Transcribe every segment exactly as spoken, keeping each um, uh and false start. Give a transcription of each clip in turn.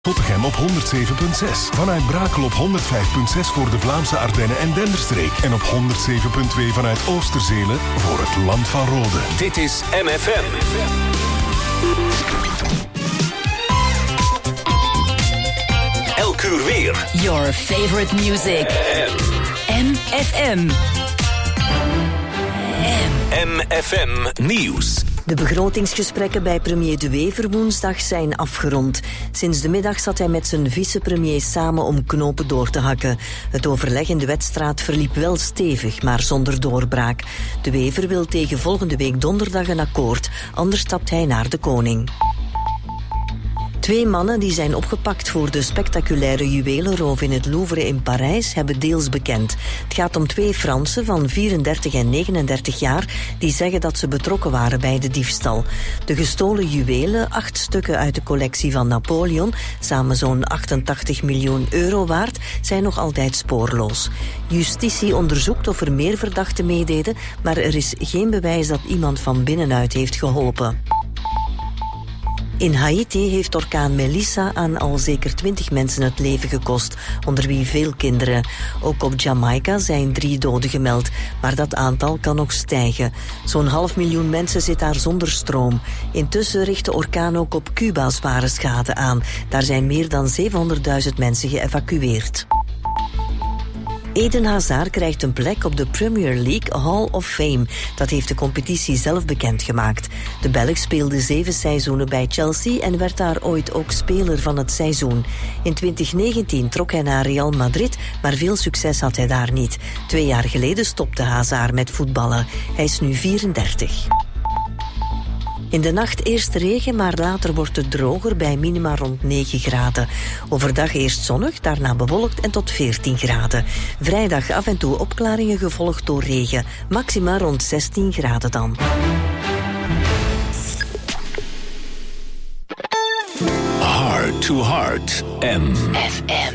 Tottegem op honderd zeven komma zes. Vanuit Brakel op honderd vijf komma zes voor de Vlaamse Ardennen en Denderstreek. En op honderd zeven komma twee vanuit Oosterzelen voor het Land van Rode. Dit is M F M. Elk uur weer. Your favorite music. M F M. M F M Nieuws. De begrotingsgesprekken bij premier De Wever woensdag zijn afgerond. Sinds de middag zat hij met zijn vicepremier samen om knopen door te hakken. Het overleg in de Wetstraat verliep wel stevig, maar zonder doorbraak. De Wever wil tegen volgende week donderdag een akkoord, anders stapt hij naar de koning. Twee mannen die zijn opgepakt voor de spectaculaire juwelenroof in het Louvre in Parijs hebben deels bekend. Het gaat om twee Fransen van vierendertig en negenendertig jaar die zeggen dat ze betrokken waren bij de diefstal. De gestolen juwelen, acht stukken uit de collectie van Napoleon, samen zo'n achtentachtig miljoen euro waard, zijn nog altijd spoorloos. Justitie onderzoekt of er meer verdachten meededen, maar er is geen bewijs dat iemand van binnenuit heeft geholpen. In Haiti heeft orkaan Melissa aan al zeker twintig mensen het leven gekost, onder wie veel kinderen. Ook op Jamaica zijn drie doden gemeld, maar dat aantal kan nog stijgen. Zo'n half miljoen mensen zit daar zonder stroom. Intussen richt de orkaan ook op Cuba zware schade aan. Daar zijn meer dan zevenhonderdduizend mensen geëvacueerd. Eden Hazard krijgt een plek op de Premier League Hall of Fame. Dat heeft de competitie zelf bekendgemaakt. De Belg speelde zeven seizoenen bij Chelsea en werd daar ooit ook speler van het seizoen. In twintig negentien trok hij naar Real Madrid, maar veel succes had hij daar niet. Twee jaar geleden stopte Hazard met voetballen. Hij is nu vierendertig. In de nacht eerst regen, maar later wordt het droger bij minima rond negen graden. Overdag eerst zonnig, daarna bewolkt en tot veertien graden. Vrijdag af en toe opklaringen gevolgd door regen. Maxima rond zestien graden dan. Heart to Heart. M F M.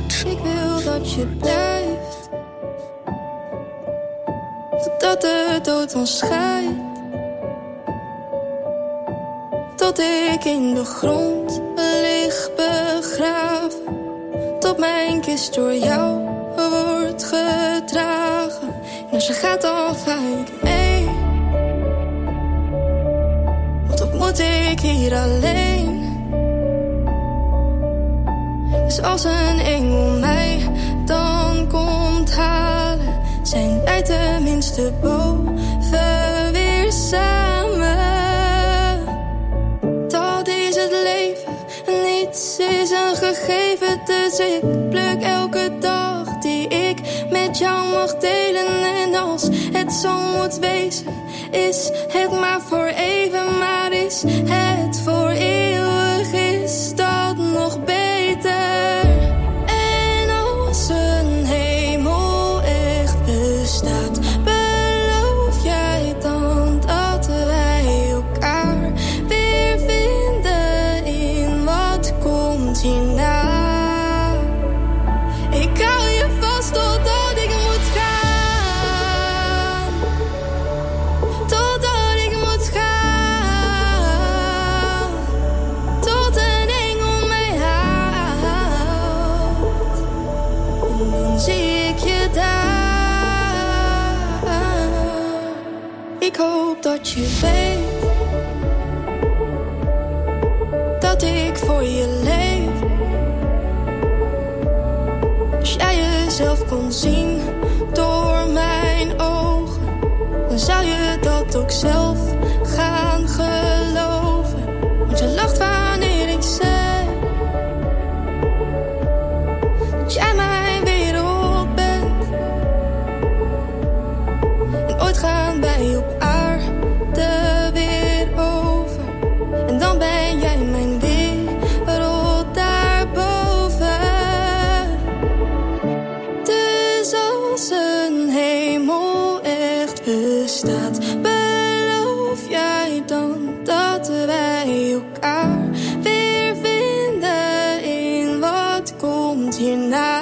Heart. Ik wil dat je blijft, totdat de dood ons scheidt. Tot ik in de grond lig begraven, tot mijn kist door jou wordt gedragen. En als je gaat dan ga ik mee, want wat moet ik hier alleen? Dus als een engel mij dan komt halen, zijn wij tenminste boven weer samen. Dat is het leven, niets is een gegeven. Dus ik pluk elke dag die ik met jou mag delen. En als het zo moet wezen, is het maar voor even. Maar is het voor eeuwig, is dat nog beter. En als een hemel echt bestaat, beloof jij dan dat wij elkaar weer vinden in wat komt hierna? Ik hou je vast totdat ik moet gaan, totdat ik moet gaan, tot een engel mij haalt. En dan zie ik je daar. Ik hoop dat je weet dat ik voor je leef. Als jij jezelf kon zien door mijn ogen, dan zou je dat ook zelf gaan geloven. Want je lacht wanneer ik zeg dat jij mijn wereld bent. En ooit gaan wij op aarde weer over, en dan ben jij mijn wereld daarboven. Dus als een hemel echt bestaat, beloof jij dan dat wij elkaar weer vinden in wat komt hierna?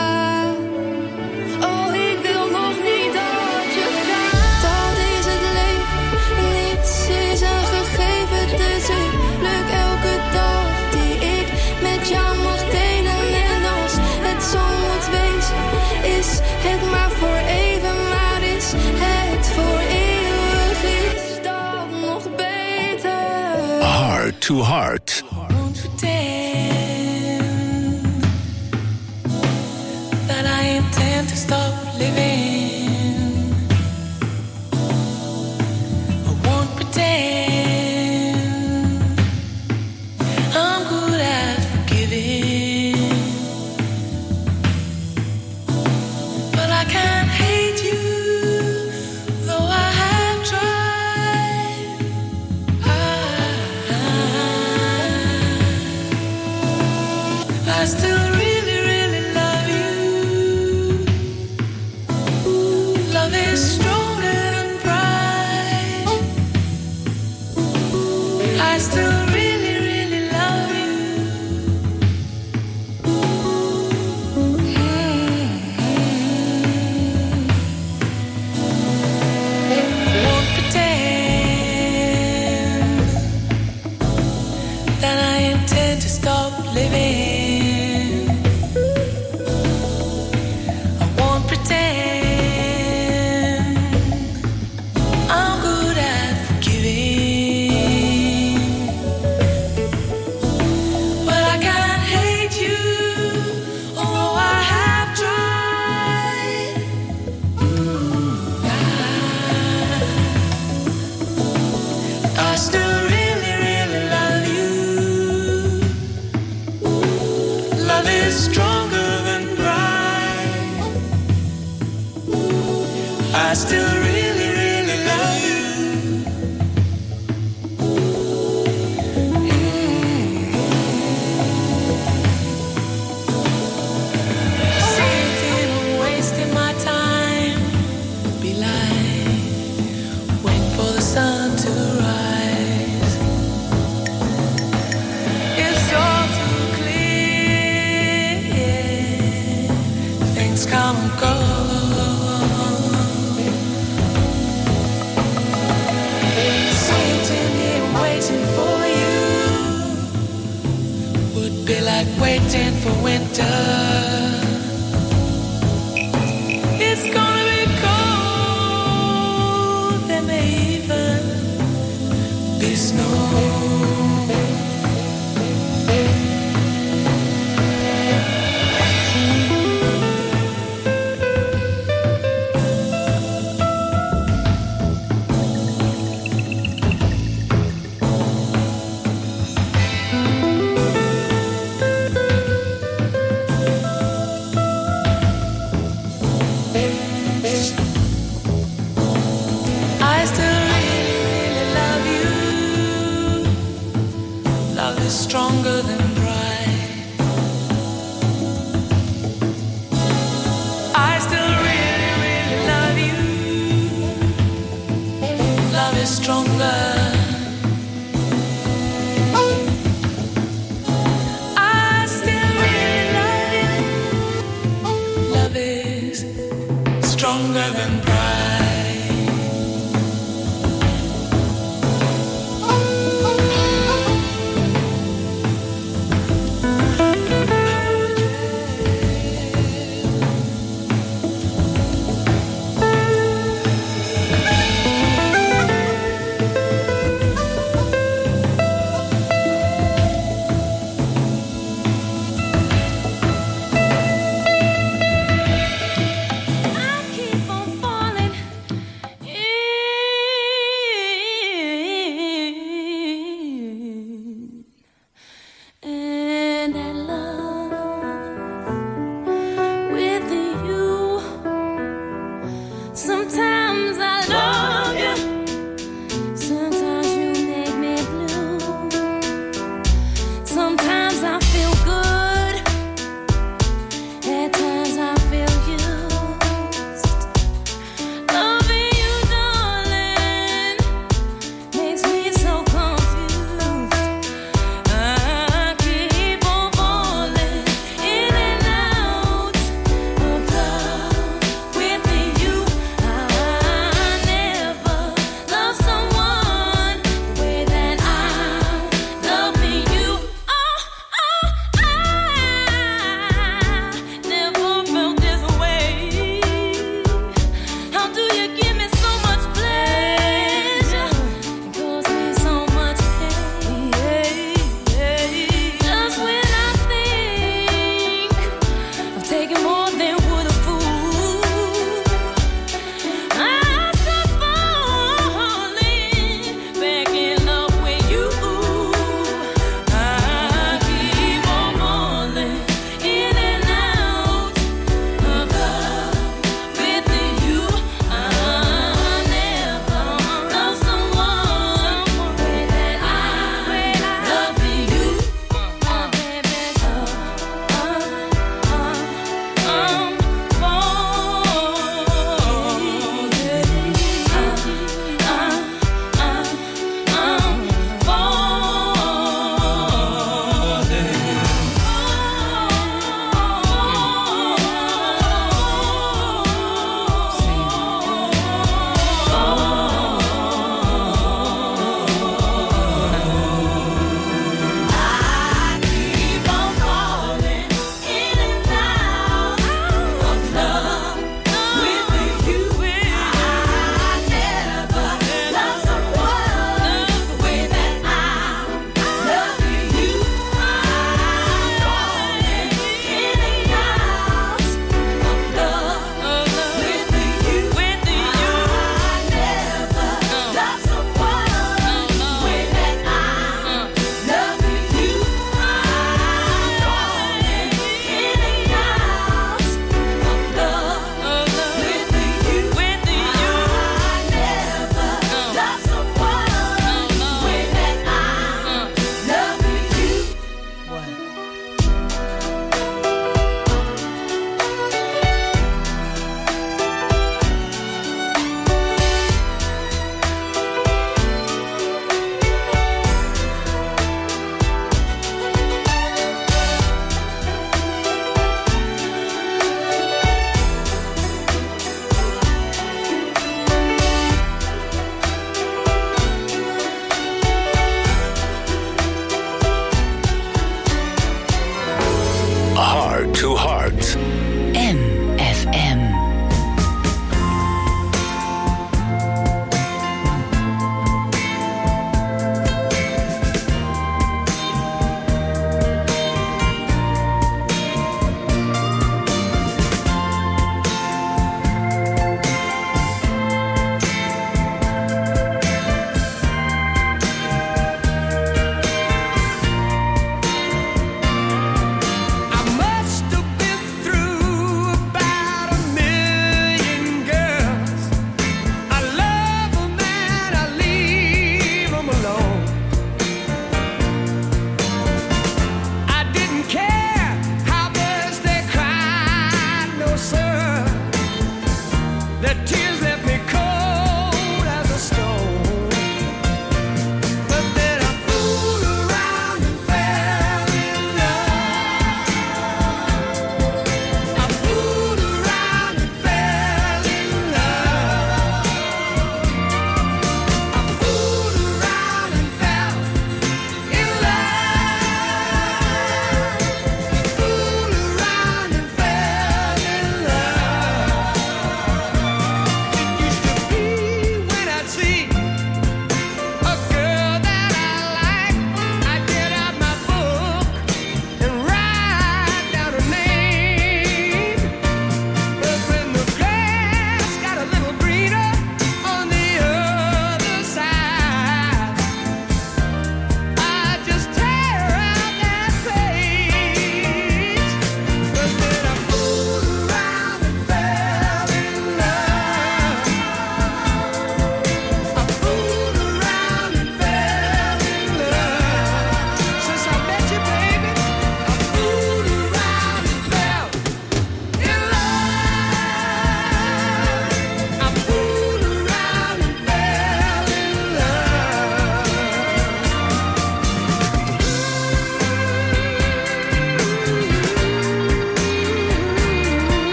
Oh, ik wil nog niet dat je gaat. Dat is het leven, niets is een gegeven. Dus ik pluk elke dag die ik met jou mag delen. En als het zo moet wezen, is het maar voor even. Maar is het voor eeuwig, is dat nog beter? Heart to Heart. Won't pretend that I intend to stop living. I won't pretend I'm good at forgiving. But I can't hate you, though I have tried. I, I still really, really love you. Love is stronger than pride. I still really, really love you. Won't pretend that I intend to stop living. I won't pretend I'm good at forgiving. But I can't hate you, although I have tried. I, I still really, really love you. Love is stronger than pride. I still really, really love you. Sitting and wasting my time would be like waiting for the sun to rise. It's all too clear Stronger than pride. I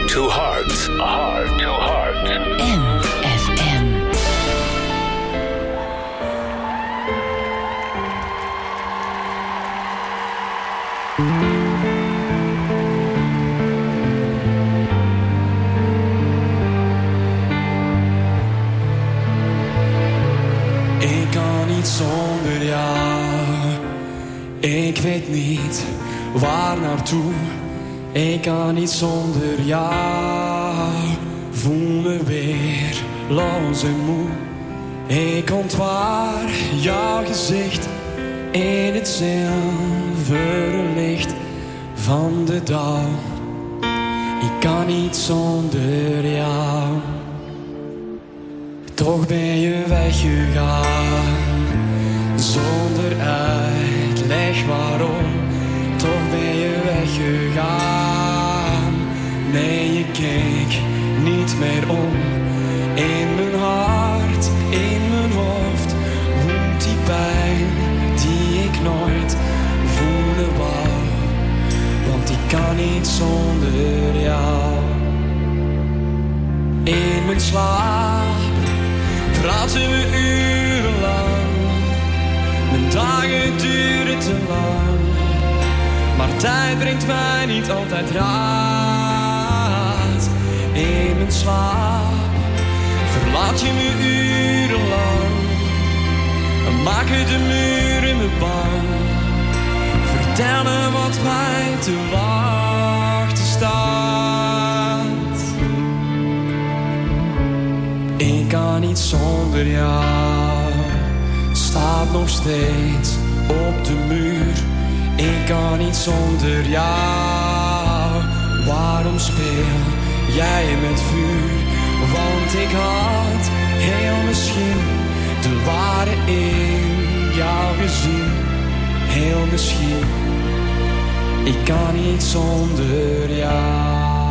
Heart to Heart. Heart to Heart. M F M. Ik kan niet zonder jou. Ik weet niet waar naartoe. Ik kan niet zonder jou. Voel me weer los en moe. Ik ontwaar jouw gezicht in het zilveren licht van de dag. Ik kan niet zonder jou. Toch ben je weggegaan, zonder uitleg waarom. Toch ben je weggegaan, nee je keek niet meer om. In mijn hart, in mijn hoofd, woedt die pijn die ik nooit voelen wou. Want ik kan niet zonder jou. In mijn slaap praten we urenlang, mijn dagen duren te lang. Maar tijd brengt mij niet altijd raad. In mijn slaap verlaat je me urenlang en maken de muren me bang. Vertel me wat mij te wachten staat. Ik kan niet zonder jou, staat nog steeds op de muur. Ik kan niet zonder jou. Waarom speel jij met vuur? Want ik had heel misschien de ware in jou gezien. Heel misschien, ik kan niet zonder jou.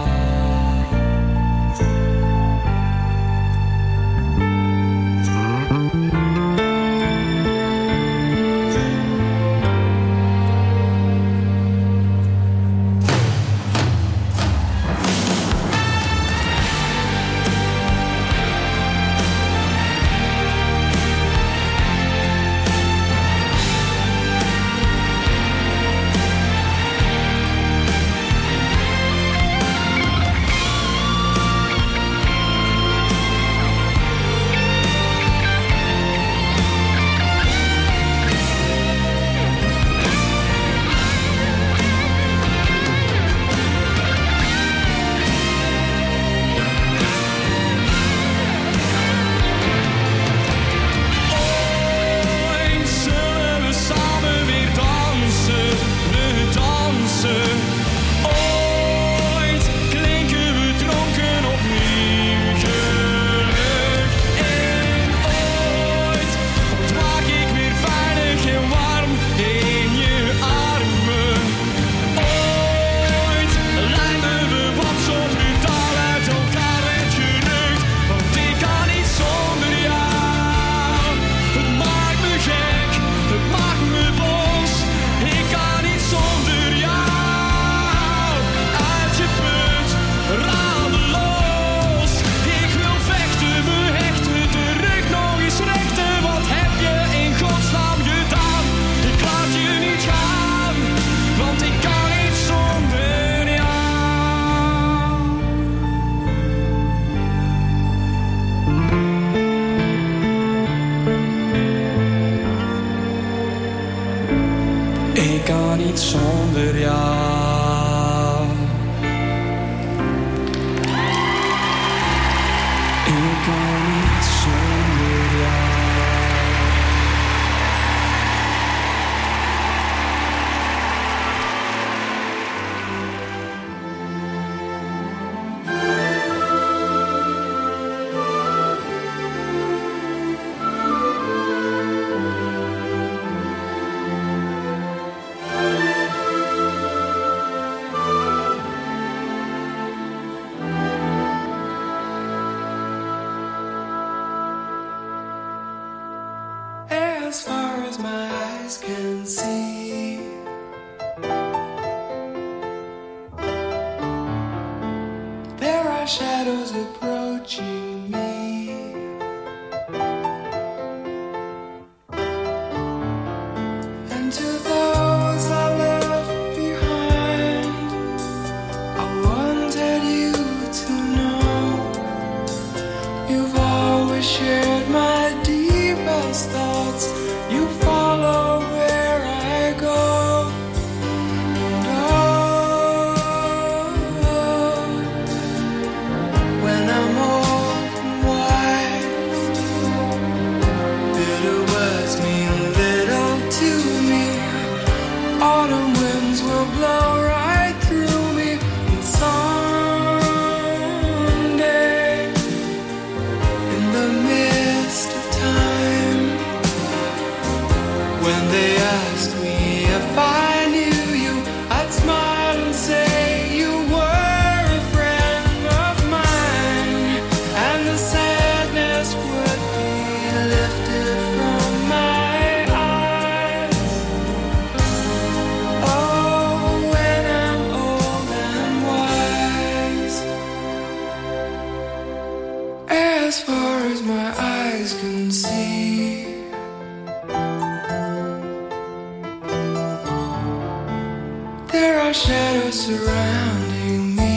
Zonder jou. Ik kan niet zonder jou. As far as my eyes can see, there shadows approaching me. And to those I left behind, I wanted you to know you've always shared my deepest thoughts. You follow where I go. And oh, when I'm old and wise, bitter words mean little to me. Autumn winds will blow right through me. And someday, in the midst of time, when they ask me if I knew you, I'd smile and say you were a friend of mine, and the sadness would be lifted from my eyes. Oh, when I'm old and wise, as far as my eyes can see, there are shadows surrounding me.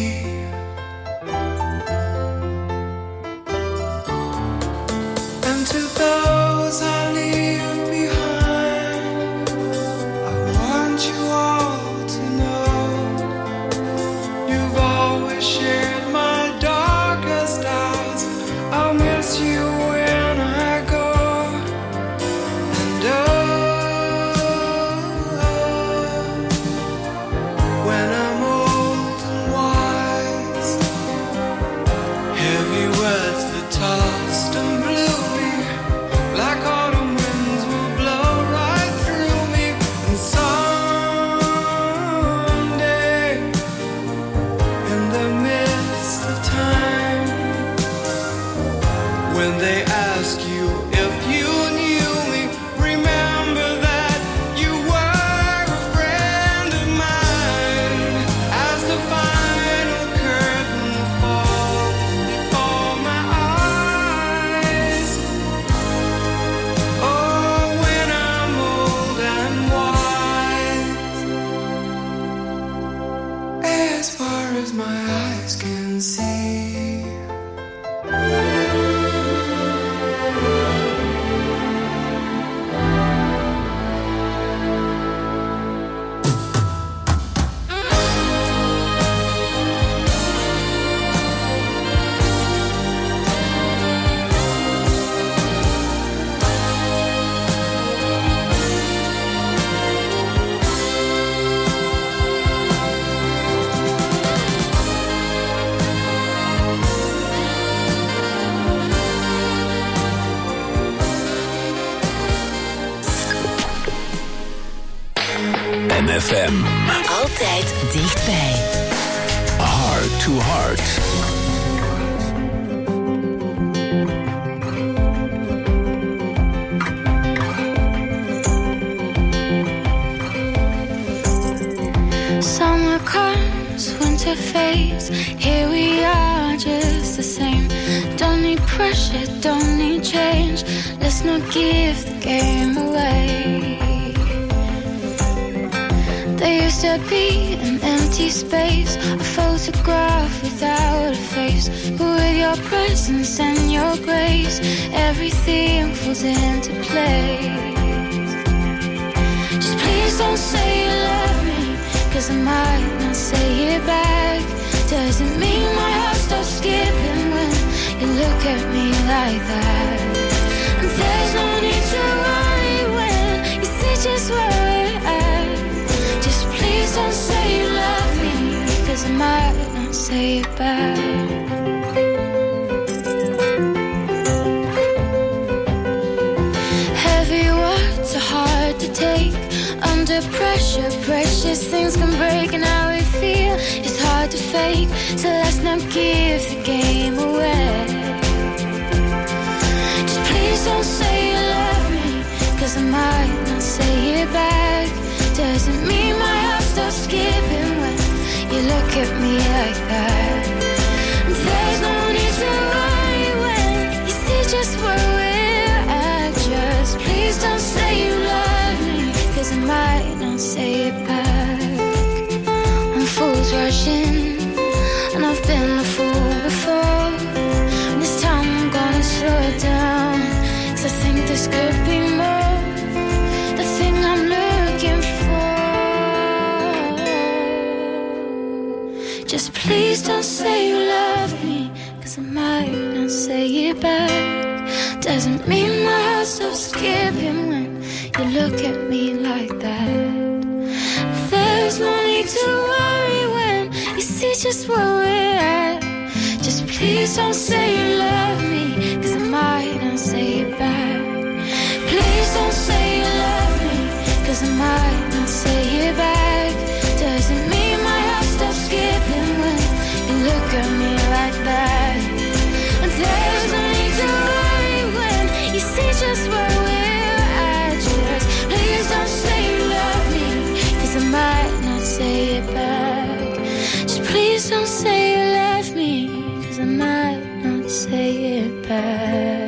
And to those I leave behind, I want you all to know you've always shared my darkest hours. I'll miss you when I go. And oh, when I'm old and wise, heavy words that tossed and blew me, like autumn winds will blow right through me. And someday, in the midst of time, when they ask you if you knew me, remember that you were a friend of mine. As the final curtain falls before my eyes, oh, when I'm old and wise, as far as my eyes can see. M F M. Altijd dichtbij. Heart to Heart. Summer comes, winter fades. Here we are, just the same. Don't need pressure, don't need change. Let's not give the game away. There used to be an empty space, a photograph without a face. But with your presence and your grace, everything falls into place. Just please don't say you love me, 'cause I might not say it back. Doesn't mean my heart stops skipping when you look at me like that. And there's no need to worry when you see just where we're at. Just please don't say you love me, 'cause I might not say it back. Heavy words are hard to take. Under pressure, precious things can break. And how we feel is hard to fake. So let's not give the game away. Just please don't say you love me, 'cause I might not say it back. Doesn't mean my heart stops skipping when you look at me like that. There this could be more, the thing I'm looking for. Just please don't say you love me, 'cause I might not say it back. Doesn't mean my heart stops skipping when you look at me like that. There's no need to worry when you see just where we're at. Just please don't say you love me, 'cause I might not say it back. Please don't say you love me, 'cause I might not say it back. Doesn't mean my heart stops skipping when you look at me like that. And there's no need to worry when you see just where we're at. Just please don't say you love me, 'cause I might not say it back. Just please don't say you love me, 'cause I might not say it back.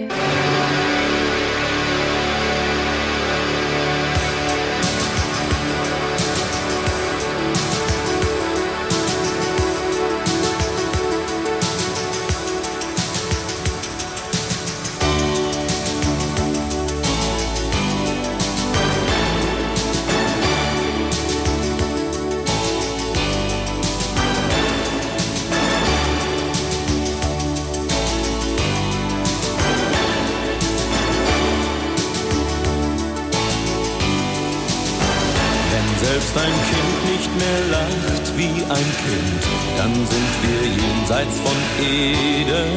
Selbst ein Kind nicht mehr lacht wie ein Kind, dann sind wir jenseits von Eden.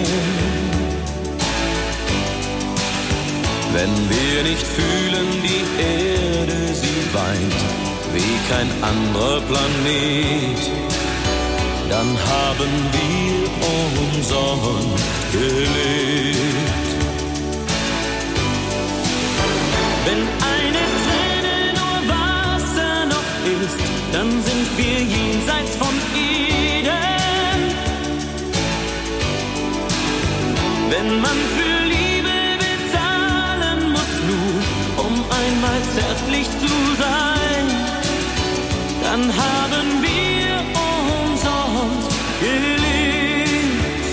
Wenn wir nicht fühlen, die Erde, sie weint wie kein anderer Planet, dann haben wir umsonst gelebt. Wenn eine dann sind wir jenseits von Eden. Wenn man für Liebe bezahlen muss, nur um einmal zärtlich zu sein, dann haben wir umsonst gelebt.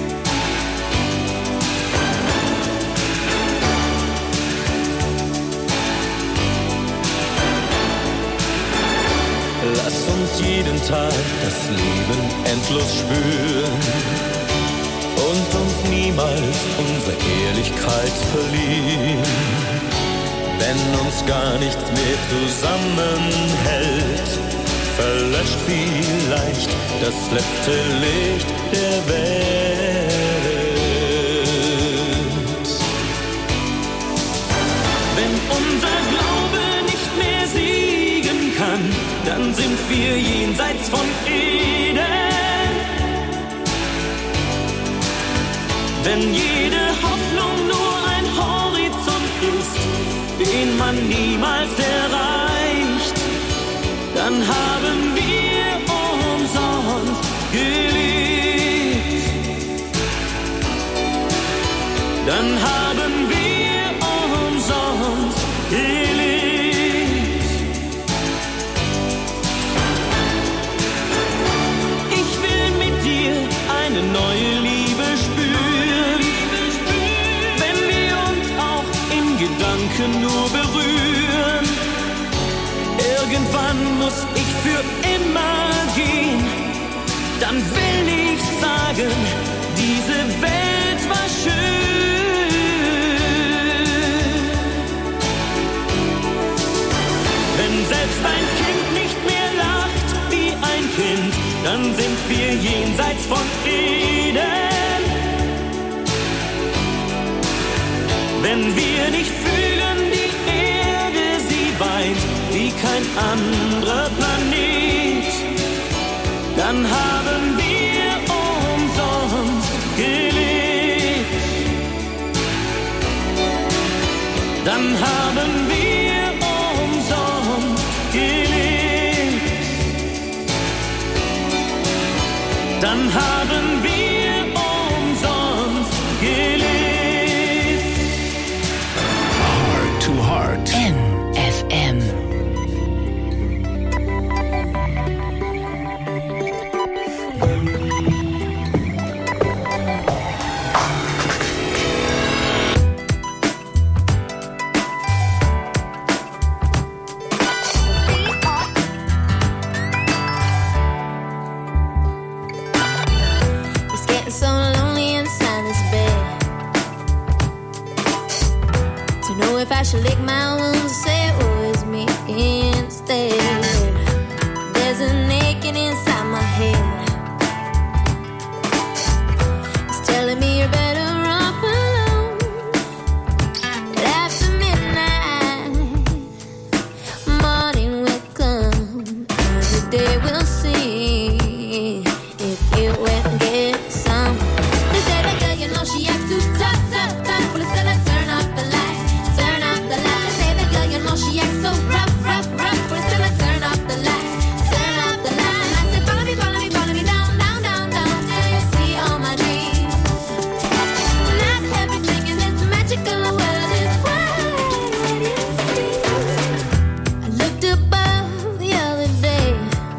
Lass uns jeden Tag das Leben endlos spüren und uns niemals unsere Ehrlichkeit verlieren. Wenn uns gar nichts mehr zusammenhält, verlöscht vielleicht das letzte Licht der Welt. Wenn unser Glaube nicht mehr siegen kann, dann sind wir jenseits von Eden. Wenn jede Hoffnung nur ein Horizont ist, den man niemals erreicht, dann haben wir umsonst gelebt. Dann haben wir umsonst gelebt. Ich will mit dir eine neue Liebe spüren, wenn wir uns auch in Gedanken nur berühren. Irgendwann muss ich für immer gehen, dann will ich sagen, diese Welt war schön. Wenn selbst ein Kind nicht mehr lacht wie ein Kind, dann sind wir jenseits von Eden. Wenn wir nicht fühlen, die Erde, sie weint wie kein anderer Planet, dann haben wir umsonst gelebt. Dann haben wir umsonst gelebt. Dann haben wir umsonst gelebt. Heart to Heart. M F M. know if I should lick my wounds or say it was me instead. There's an aching inside my head. It's telling me you're better off alone. But after midnight, morning will come. Every day we'll see if you went and get some. They say that girl, you know she acts too tough, tough, tough. But it's still a turn off the light, turn off the light. They say that girl, you know she acts so rough, rough, rough. But it's still a turn off the light, turn off the light. I said follow me, follow me, follow me down, down, down, down till you see all my dreams. Not everything in this magical world is what it seems. I looked above the other day,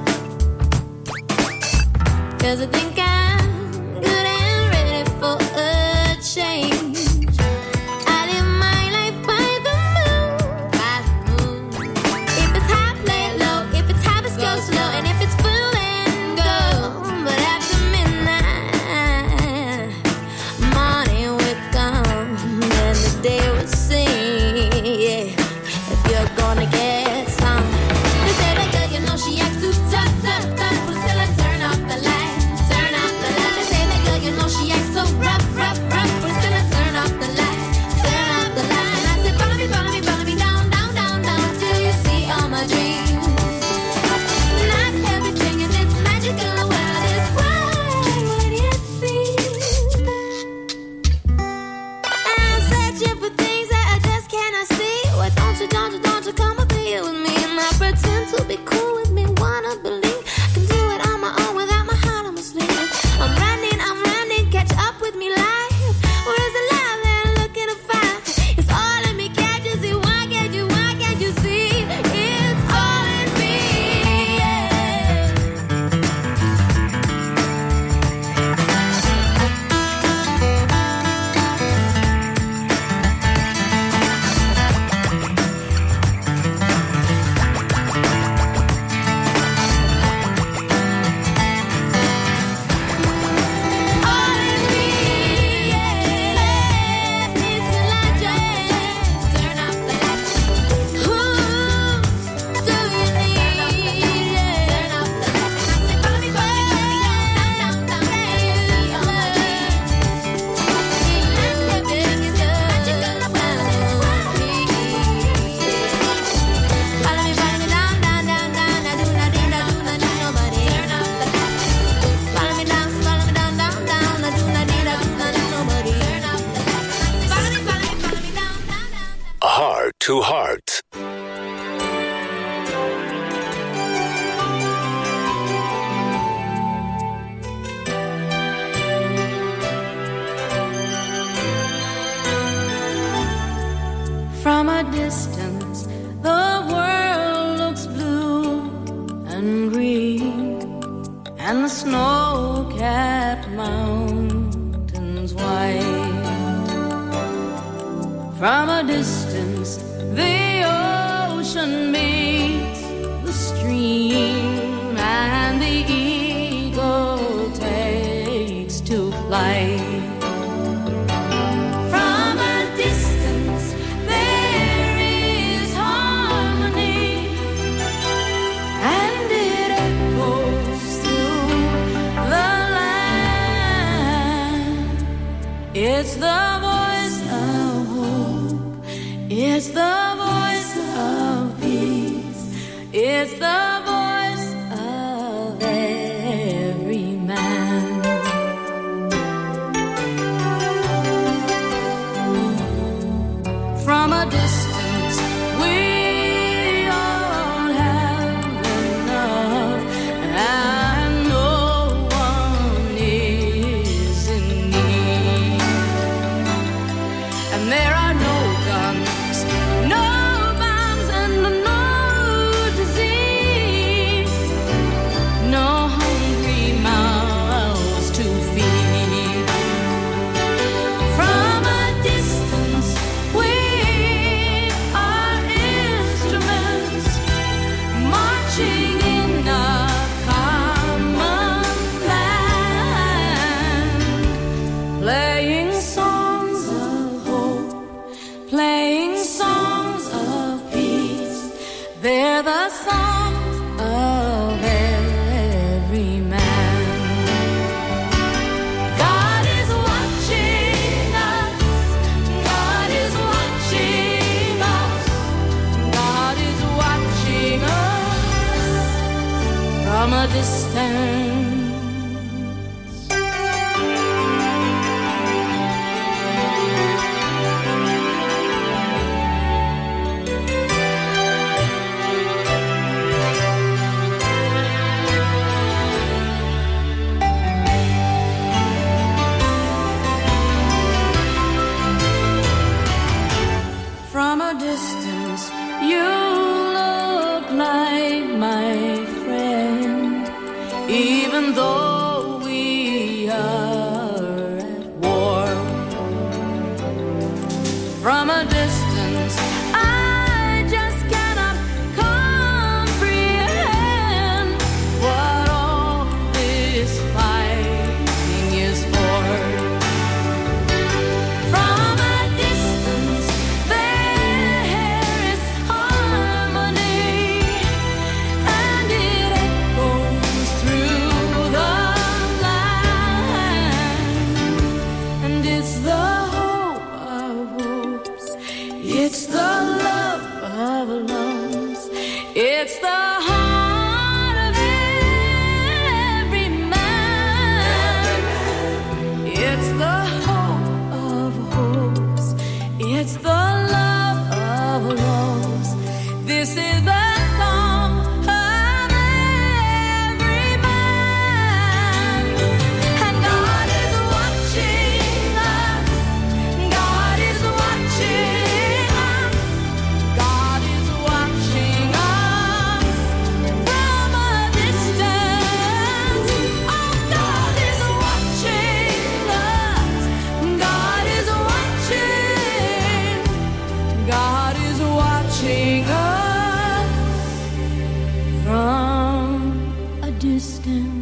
'cause I think I'm good and ready for a change. I live my life by the moon, by the moon. If it's high, play it low. If it's high, let's go slow. And if it's full, then go. But after midnight, morning will come, and the day will sing. Yeah, if you're gonna get some. They say that girl, you know she acts too tough, tough, tough. But still I turn off the light, turn off the light. They say that girl, you know she acts so rough, rough, rough. But still I turn off the light, turn off the light. And I said follow me, follow me, follow me down, down, down, down till you see all my dreams. Not everything in this magical world is what it seems. I'm searching for things that I just cannot see. Why don't you, don't you, don't you come up here with me? And I pretend to be cool with me, wanna believe I can do it on my own without my heart on my sleeve. I'm running, I'm running, catch up with me live. Where is the love that I'm looking to find? It's all in me, can't you see? Why can't you, why can't you see? It's all in me, yeah. All in me, yeah. It's the light, yeah. Turn off the light. Who do you need? Yeah. Turn off the light. I say follow me, follow me, follow me down, down, down, down. You see all my dreams. Everything is good. Magical world is what we see. Follow me, follow me down, down, down, down. I do not need, I do not need nobody. Turn off the light. Follow me down, follow me down, down, down. I do not need, I do not need nobody. Turn off the light. Follow me, follow me, follow me down, down, down. Heart to Heart. From a distance, the world looks blue and green, and the snow-capped mountains white. From a distance, the ocean meets the stream, and the eagle takes to flight. From a distance, there is harmony, and it echoes through the land. It's the voice of hope, it's the voice of peace, it's the voice of every man. From a distance, we all have enough, and no one is in need. And there are no guns, no bombs, and no disease, no hungry mouths to feed. From a distance, we are instruments marching in a common land, playing songs of hope, playing songs distance. From a distance, you look like my friend, even though we are at war. From a distance, I just cannot comprehend what all this fighting is for. From a distance, there is harmony, and it echoes through the land. And it's the hope of hopes, it's the love of loves, it's the heart of every man. It's the hope of hopes, it's the love of loves. This is the song of every man. And God is watching us. God is watching us. God is watching us from a distance. Oh, God is watching us. God is watching. God is watching us from a distance.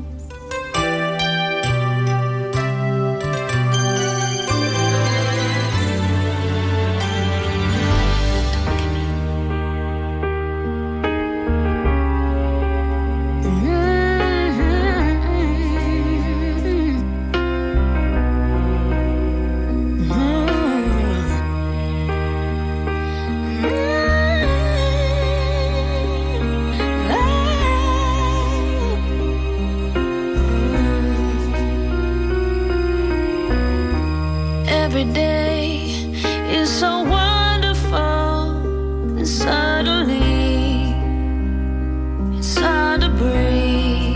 Every day is so wonderful, and suddenly it's hard to breathe.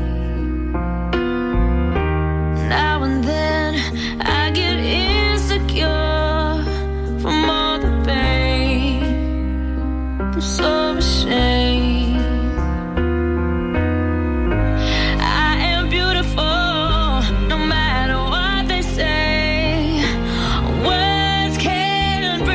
Now and then I get insecure from all the pain. I'm so ashamed. I am beautiful, no matter what they say. Words can't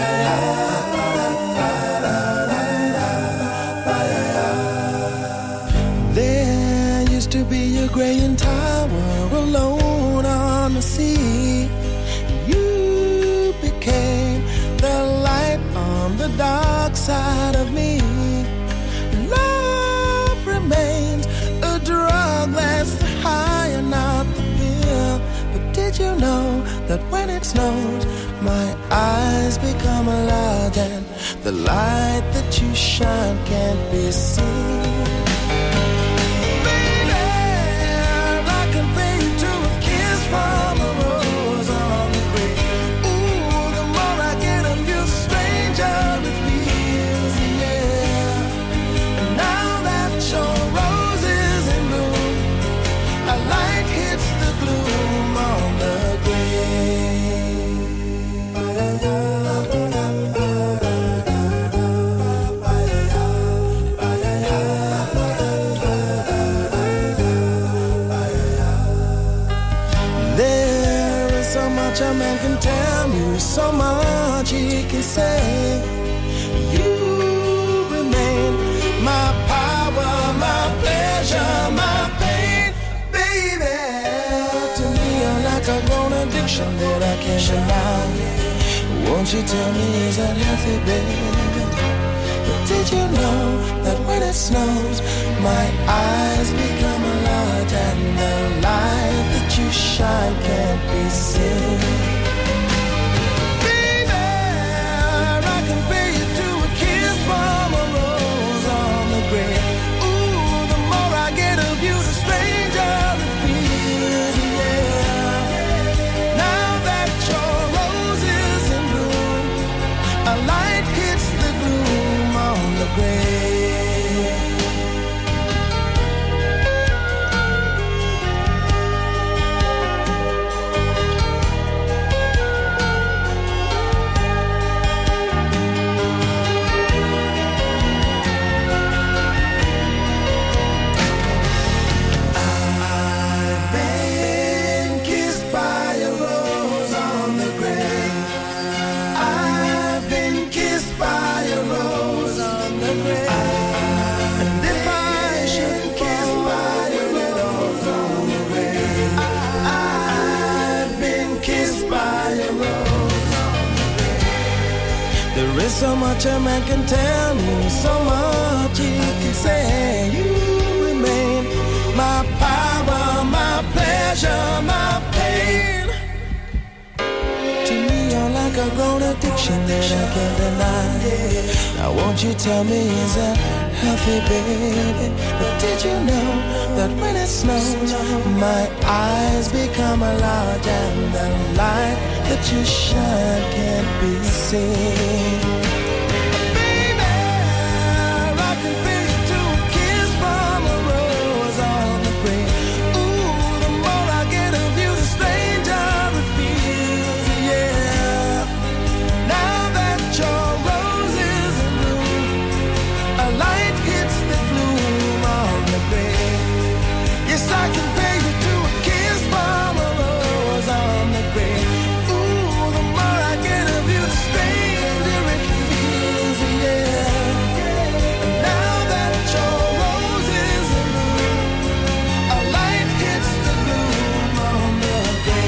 There used to be a graying tower alone on the sea. You became the light on the dark side of me. Love remains a drug that's the high and not the pill. But did you know that when it snows, my eyes become large and the light that you shine can't be seen? From a rose on the grave. Ooh, the more I get of you, stranger it feels, yeah. And now that your rose is in bloom, a light hits the gloom on the a man can tell you so much he can say. You remain my power, my pleasure, my pain, baby. To me you're like a grown addiction that I can't deny. Won't you tell me, is that healthy, baby? But did you know that when it snows, my eyes become large and the light that you shine can't be seen? Baby, I can pay you to a kiss from a rose on the grave. Ooh, the more I get of you, the stranger it feels, yeah. Now that your rose is in bloom, a light hits the gloom on the grave. There is so much a man can tell me, so much he can say. You remain my power, my pleasure, my pain. To me you're like a grown addiction that I can't deny. Now won't you tell me, is that healthy, baby? But did you know that when it snows, my eyes become large and the light that you shine can't be seen? Baby, I can pay you to a kiss from a rose on the grave. Ooh, the more I get of you, the stranger it feels, yeah. Now that your rose is in bloom, a light hits the gloom on the grave. Yes, I can pay you to a kiss from a rose on the grave. Ooh, the more I get of you, the stranger it feels, yeah. And now that your rose is in bloom, a light hits the gloom on the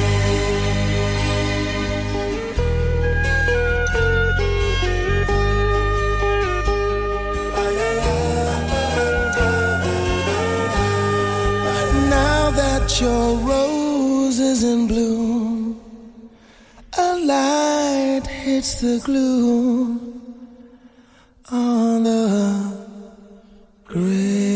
grave. Now that your rose is in bloom, a light hits the gloom on the grave.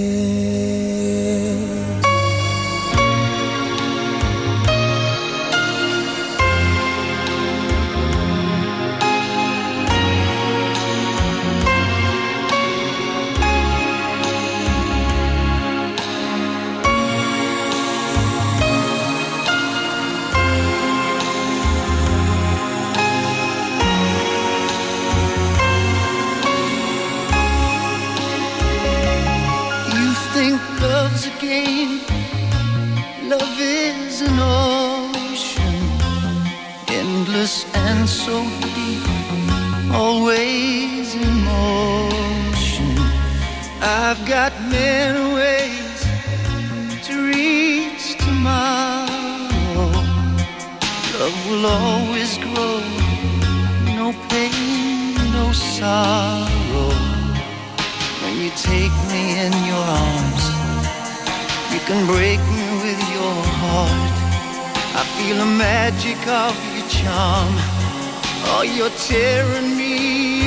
Love's a game, love is an ocean, endless and so deep. always in motion. I've got many ways to reach tomorrow. Love will always grow, no pain, no sorrow. When you take me in your arms, you can break me with your heart. I feel the magic of your charm. Oh, you're tearing me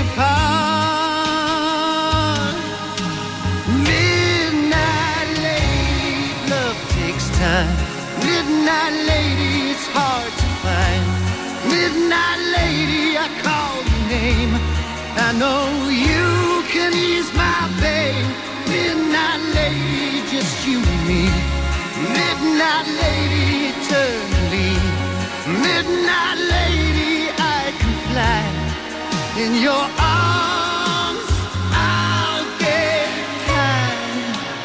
apart. Midnight lady, love takes time. Midnight lady, it's hard to find. Midnight lady, I call your name. I know you can ease my pain. Midnight lady, just you and me. Midnight lady, eternally. Midnight lady, I can fly. In your arms, I'll get high.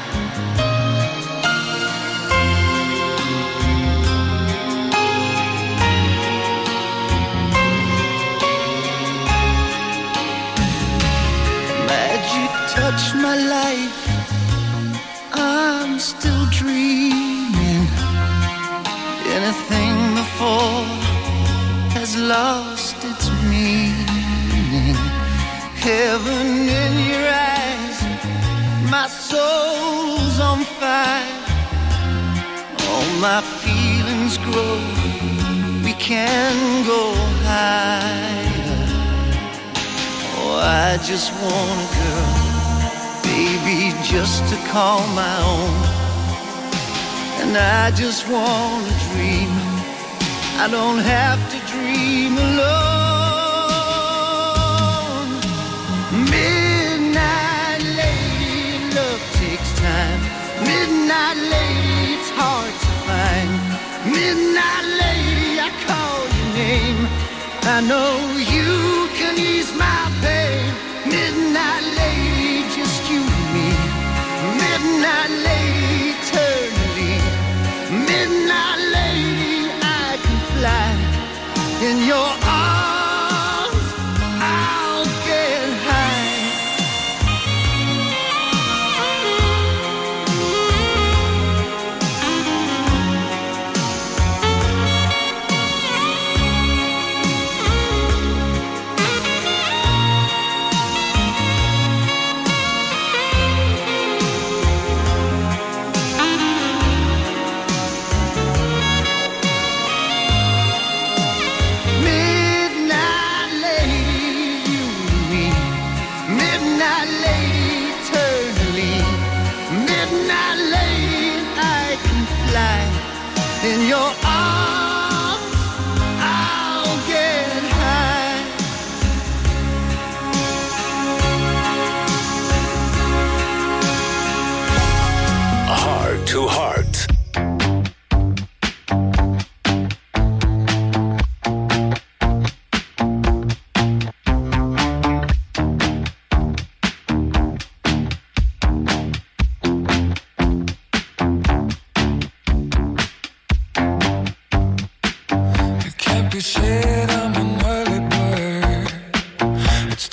Magic touched my life. I'm still dreaming. Anything before has lost its meaning. Heaven in your eyes, my soul's on fire. All my feelings grow, we can go higher. Oh, I just want a girl, baby, just to call my own. And I just want to dream, I don't have to dream alone. Midnight lady, love takes time. Midnight lady, it's hard to find. Midnight lady, I call your name. I know you can ease my pain. Midnight lady, just you and me. Midnight lady, eternally. Midnight lady, I can fly. In your arms, I'll get high. In your arms, I'll get high. Heart to Heart.